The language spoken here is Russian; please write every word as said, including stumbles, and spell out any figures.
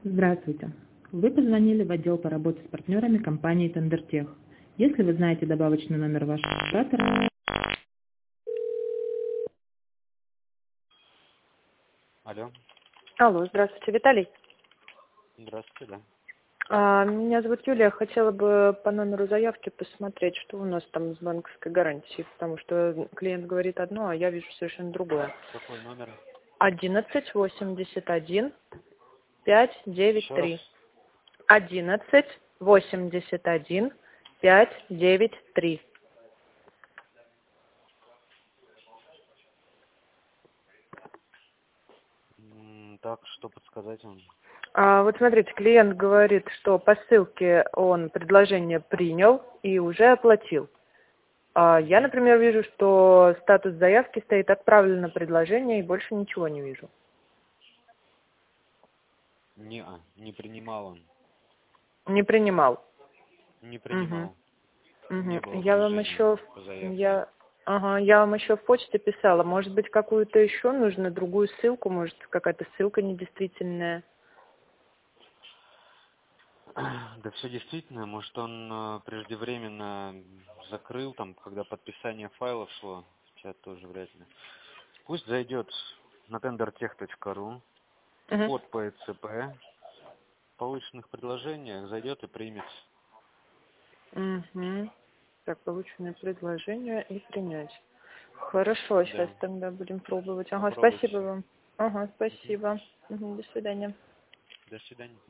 Здравствуйте. Вы позвонили в отдел по работе с партнерами компании Тендертех. Если вы знаете добавочный номер вашего оператора... Алло, Алло, здравствуйте, Виталий. здравствуйте, да. А, Меня зовут Юлия. Хотела бы по номеру заявки посмотреть, что у нас там с банковской гарантией, потому что клиент говорит одно, а я вижу совершенно другое. Какой номер? Одиннадцать восемьдесят один пять девять Еще раз. три. Одиннадцать восемьдесят один пять девять три. М, Так, что подсказать вам? А, вот смотрите, клиент говорит, что по ссылке он предложение принял и уже оплатил. А я, например, вижу, что статус заявки стоит «Отправлено предложение» и больше ничего не вижу. Не, а, не принимал он. Не принимал. Не Угу. принимал. Не Угу. было Я вам движения еще, по заявке. я, ага, я вам еще в почте писала. Может быть, какую-то еще нужно, другую ссылку, может, какая-то ссылка недействительная. Да все действительно, может он э, преждевременно закрыл, там, когда подписание файлов шло, сейчас тоже вряд ли. Пусть зайдет на тендертех точка ру, Угу. вход по ЭЦП, в полученных предложениях зайдет и примет. Угу. Так, полученное предложение и принять. Хорошо, сейчас Да, тогда будем пробовать. Ага, спасибо попробуйте. вам. Ага, Мгм. спасибо. Угу, до свидания. До свидания.